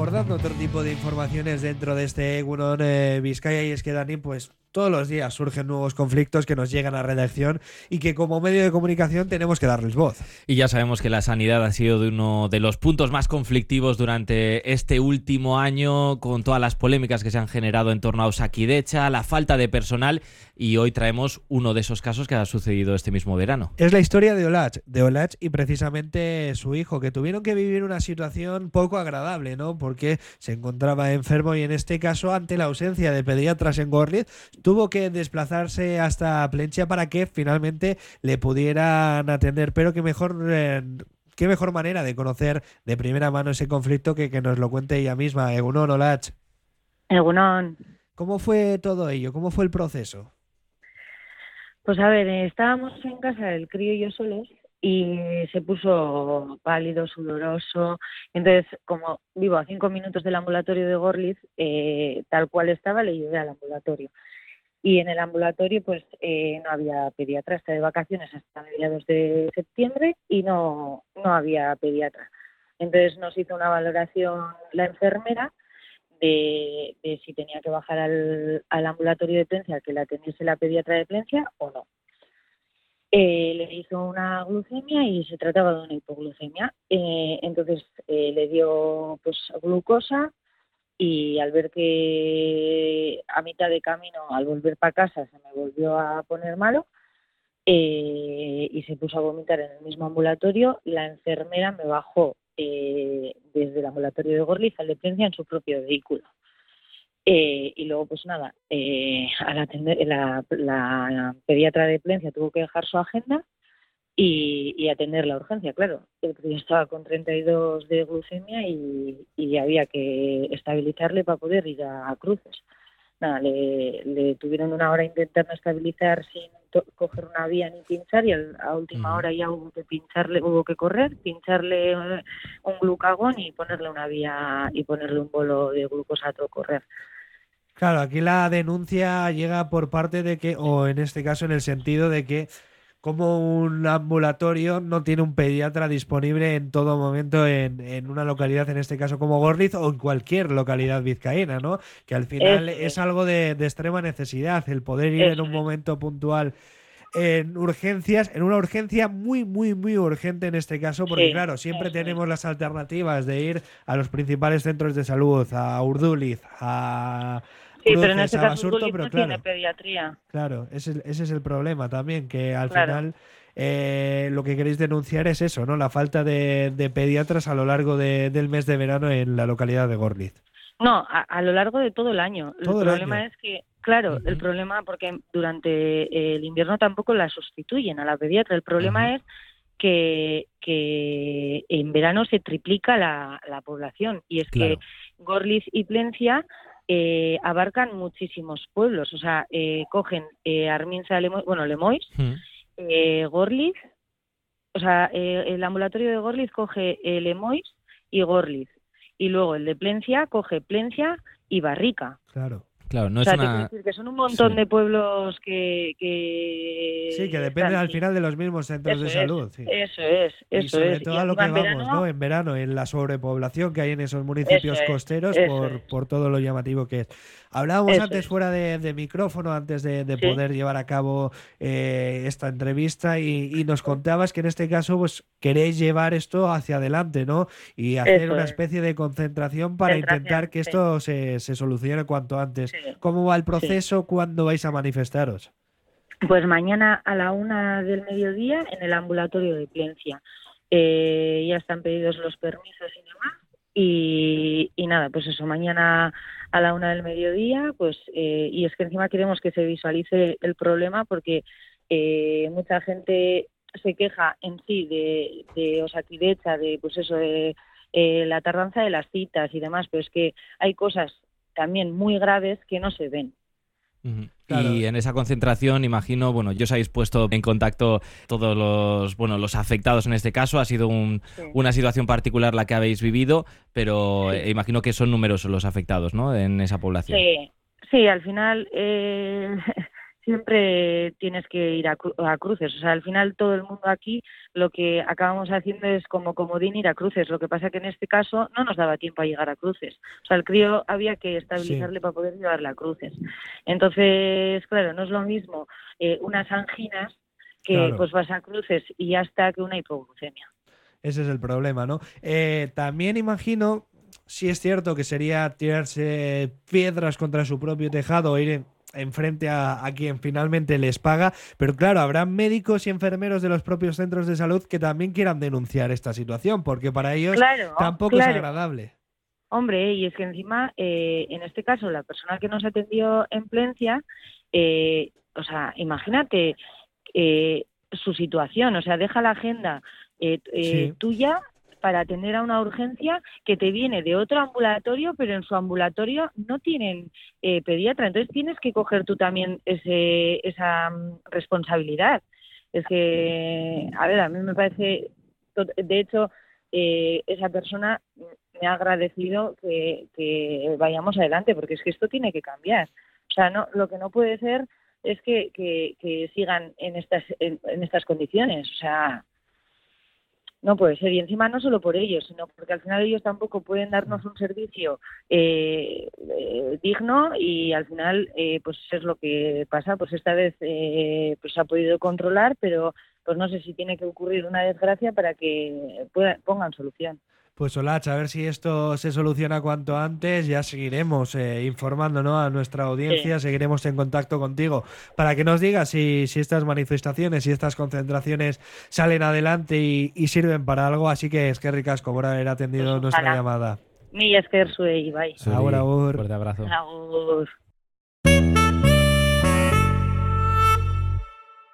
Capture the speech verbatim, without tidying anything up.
abordando otro tipo de informaciones dentro de este Egunon eh, Vizcaya, y es que, Dani, pues todos los días surgen nuevos conflictos que nos llegan a redacción y que como medio de comunicación tenemos que darles voz. Y ya sabemos que la sanidad ha sido de uno de los puntos más conflictivos durante este último año, con todas las polémicas que se han generado en torno a Osakidecha, la falta de personal, y hoy traemos uno de esos casos que ha sucedido este mismo verano. Es la historia de Olach, de Olach y precisamente su hijo, que tuvieron que vivir una situación poco agradable, ¿no? Porque se encontraba enfermo y en este caso, ante la ausencia de pediatras en Gorliz, tuvo que desplazarse hasta Plentzia para que finalmente le pudieran atender. Pero qué mejor, eh, qué mejor manera de conocer de primera mano ese conflicto que que nos lo cuente ella misma. Egunon, Olach. Egunon. ¿Cómo fue todo ello? ¿Cómo fue el proceso? Pues a ver, estábamos en casa el crío y yo solos y se puso pálido, sudoroso. Entonces, como vivo a cinco minutos del ambulatorio de Gorliz, eh, tal cual estaba, le llevé al ambulatorio. Y en el ambulatorio pues eh, no había pediatra, está de vacaciones hasta mediados de septiembre y no, no había pediatra. Entonces nos hizo una valoración la enfermera de, de si tenía que bajar al, al ambulatorio de Plentzia, que la atendiese la pediatra de Plentzia o no. Eh, le hizo una glucemia y se trataba de una hipoglucemia. Eh, entonces eh, le dio pues glucosa. Y al ver que a mitad de camino, al volver para casa, se me volvió a poner malo eh, y se puso a vomitar en el mismo ambulatorio, la enfermera me bajó eh, desde el ambulatorio de Gorliz al de Plentzia en su propio vehículo. Eh, y luego, pues nada, eh, al atender, la, la pediatra de Plentzia tuvo que dejar su agenda Y, y atender la urgencia, claro. El crío estaba con treinta y dos de glucemia y, y había que estabilizarle para poder ir a, a cruces. Nada, le, le tuvieron una hora intentando estabilizar sin to- coger una vía ni pinchar, y al, a última hora ya hubo que pincharle, hubo que correr, pincharle eh, un glucagón y ponerle una vía y ponerle un bolo de glucosa a todo correr. Claro, aquí la denuncia llega por parte de que, o en este caso en el sentido de que como un ambulatorio no tiene un pediatra disponible en todo momento en, en una localidad, en este caso como Gorliz, o en cualquier localidad vizcaína, ¿no? Que al final Eso es es. algo de, de extrema necesidad, el poder ir en Eso un es. momento puntual en urgencias, en una urgencia muy, muy, muy urgente en este caso, porque Sí, claro, siempre eso es. tenemos las alternativas de ir a los principales centros de salud, a Urduliz, a Sí, pero en Cruces, este a caso Basurto, Urduliz pero no tiene claro. pediatría. Claro, ese, es- ese es el problema también, que al Claro. final eh, lo que queréis denunciar es eso, ¿no? La falta de, de pediatras a lo largo de- del mes de verano en la localidad de Gorliz. No, a, a lo largo de todo el año. Todo el el problema año. es que, claro, Ujú. el problema, porque durante el invierno tampoco la sustituyen a la pediatra. El problema Ajá. es que, que en verano se triplica la, la población. Y es Claro. que Gorliz y Plentzia eh, abarcan muchísimos pueblos. O sea, eh, cogen eh, Arminsa, Lemoiz, bueno, Lemoiz, Mm. eh, Gorliz, o sea, eh, el ambulatorio de Gorliz coge eh, Lemoiz y Gorliz. Y luego el de Plentzia coge Plentzia y Barrica. Claro. Claro, no O es sea, te una... quiero decir que son un montón Sí. de pueblos que... que Sí, que están dependen al sin- final de los mismos centros Eso de es, salud. Sí. eso es, Y eso sobre es. todo Y a lo encima que en vamos, verano, ¿no? En verano, en la sobrepoblación que hay en esos eso municipios es, costeros eso por, es, por todo lo llamativo que es. Hablábamos eso antes es. fuera de, de micrófono, antes de, de Sí. poder llevar a cabo eh, esta entrevista, y, y nos contabas que en este caso pues queréis llevar esto hacia adelante, ¿no? Y hacer Eso una es. especie de concentración para Concentración, intentar que sí. esto se, se solucione cuanto antes. Sí, ¿Cómo va el sí. proceso? ¿Cuándo vais a manifestaros? Pues mañana a la una del mediodía en el ambulatorio de Plentzia. Eh, ya están pedidos los permisos y demás. Y, y nada, pues eso, mañana a la una del mediodía, pues eh, y es que encima queremos que se visualice el problema porque eh, mucha gente se queja en sí de, de Osakidecha, de pues eso, de eh, la tardanza de las citas y demás, pero es que hay cosas también muy graves que no se ven. Ujú. Claro. Y en esa concentración, imagino, bueno, ya os habéis puesto en contacto todos los, bueno, los afectados en este caso. Ha sido un, Sí. una situación particular la que habéis vivido, pero Sí. eh, imagino que son numerosos los afectados, ¿no? En esa población. Sí, sí, al final, eh, siempre tienes que ir a, cru a cruces. O sea, al final todo el mundo aquí lo que acabamos haciendo es como comodín ir a cruces. Lo que pasa que en este caso no nos daba tiempo a llegar a cruces. O sea, el crío había que estabilizarle sí. para poder llevarle a cruces. Entonces, claro, no es lo mismo eh, unas anginas que claro. pues vas a cruces y ya está que una hipoglucemia. Ese es el problema, ¿no? Eh, también imagino, sí es cierto que sería tirarse piedras contra su propio tejado o ir en, enfrente a, a quien finalmente les paga, pero claro, habrá médicos y enfermeros de los propios centros de salud que también quieran denunciar esta situación, porque para ellos claro, tampoco claro. es agradable. Hombre, y es que encima, eh, en este caso, la persona que nos atendió en Plencia, eh, o sea, imagínate eh, su situación, o sea, deja la agenda eh, eh, sí. tuya para atender a una urgencia que te viene de otro ambulatorio, pero en su ambulatorio no tienen eh, pediatra. Entonces tienes que coger tú también ese, esa um, responsabilidad. Es que, a ver, a mí me parece, de hecho, eh, esa persona me ha agradecido que, que vayamos adelante, porque es que esto tiene que cambiar. O sea, no, lo que no puede ser es que, que, que sigan en estas, en, en estas condiciones. O sea, no puede ser, y encima no solo por ellos, sino porque al final ellos tampoco pueden darnos un servicio eh, eh, digno y al final eh, pues es lo que pasa, pues esta vez eh, pues se ha podido controlar, pero pues no sé si tiene que ocurrir una desgracia para que puedan, pongan solución. Pues Olach, a ver si esto se soluciona cuanto antes, ya seguiremos eh, informando, ¿no?, a nuestra audiencia, sí. Seguiremos en contacto contigo para que nos digas si, si estas manifestaciones y estas concentraciones salen adelante y, y sirven para algo, así que es que ricasco por haber atendido pues nuestra llamada. Mila esker zuei, bai. Agur, agur. Fuerte abrazo. Agur.